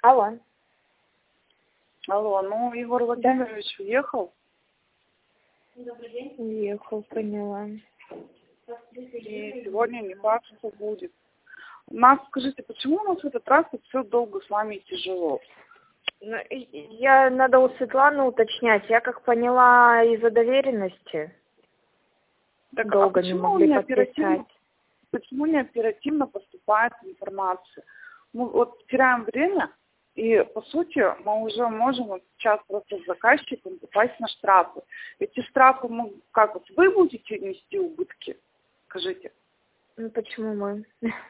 Алло. Алло, ну Егор Владимирович уехал? Добрый день. Уехал, поняла. И сегодня не факт, что будет. Скажите, почему у нас в этот раз все долго с вами и тяжело? Ну, надо у Светланы уточнять. Я как поняла, из-за доверенности Так, долго не могли подписать. Почему не оперативно поступает информация? Мы вот теряем время, и по сути мы уже можем вот сейчас просто с заказчиком попасть на штрафы. Эти штрафы, как вот вы будете нести убытки? Скажите. Ну почему мы?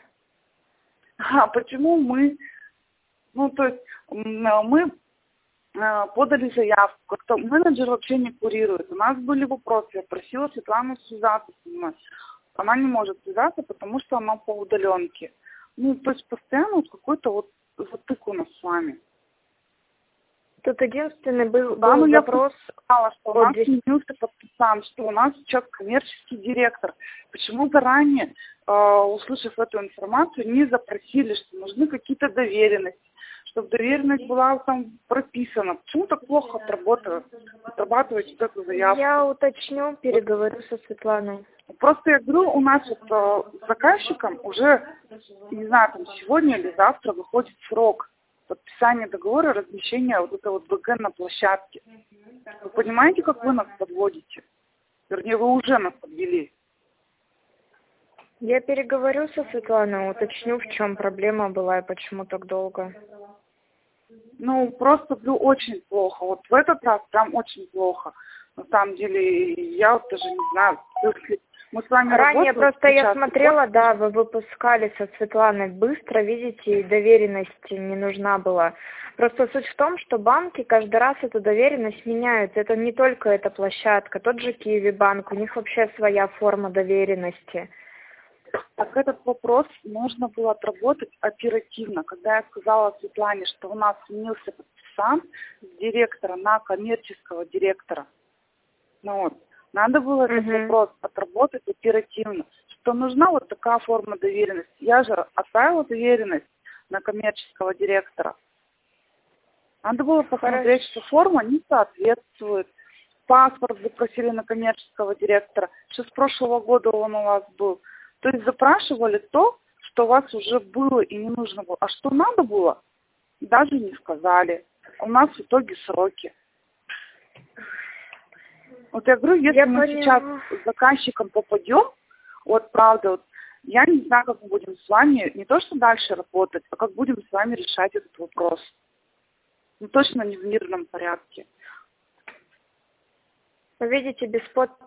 А почему мы? Ну, то есть мы подали заявку, как-то менеджер вообще не курирует. У нас были вопросы, я просила Светлану связаться с ней. Она не может связаться, потому что она по удаленке. Ну, то есть постоянно вот какой-то вот затык у нас с вами. Тут единственный был я вопрос. Что у нас сменился подписан, что у нас сейчас коммерческий директор. Почему заранее, услышав эту информацию, не запросили, что нужны какие-то доверенности, чтобы доверенность была там прописана? Почему так плохо отрабатываете эту заявку? Я уточню, переговорю со Светланой. Просто я говорю, у нас вот с заказчиком уже, не знаю, там сегодня или завтра выходит срок подписания договора, размещения вот этого БГ на площадке. Вы понимаете, как вы нас подводите? Вернее, вы уже нас подвели. Я переговорю со Светланой, уточню, в чем проблема была и почему так долго. Ну, просто очень плохо. Вот в этот раз прям очень плохо. На самом деле, я вот даже не знаю, если мы с вами ранее просто я смотрела, да, вы выпускали со Светланой быстро, видите, и доверенность не нужна была. Просто суть в том, что банки каждый раз эту доверенность меняют. Это не только эта площадка, тот же Киевбанк, у них вообще своя форма доверенности. Так этот вопрос нужно было отработать оперативно. Когда я сказала Светлане, что у нас сменился подписан с директора на коммерческого директора, ну вот, надо было этот вопрос отработать оперативно, что нужна вот такая форма доверенности. Я же оставила доверенность на коммерческого директора. Надо было посмотреть, что форма не соответствует. Паспорт запросили на коммерческого директора, что с прошлого года он у вас был. То есть запрашивали то, что у вас уже было и не нужно было. А что надо было, даже не сказали. У нас в итоге сроки. Вот я говорю, если мы сейчас с заказчиком попадем, вот правда, вот, я не знаю, как мы будем с вами не то что дальше работать, а как будем с вами решать этот вопрос. Ну точно не в мирном порядке. Вы видите, без подписи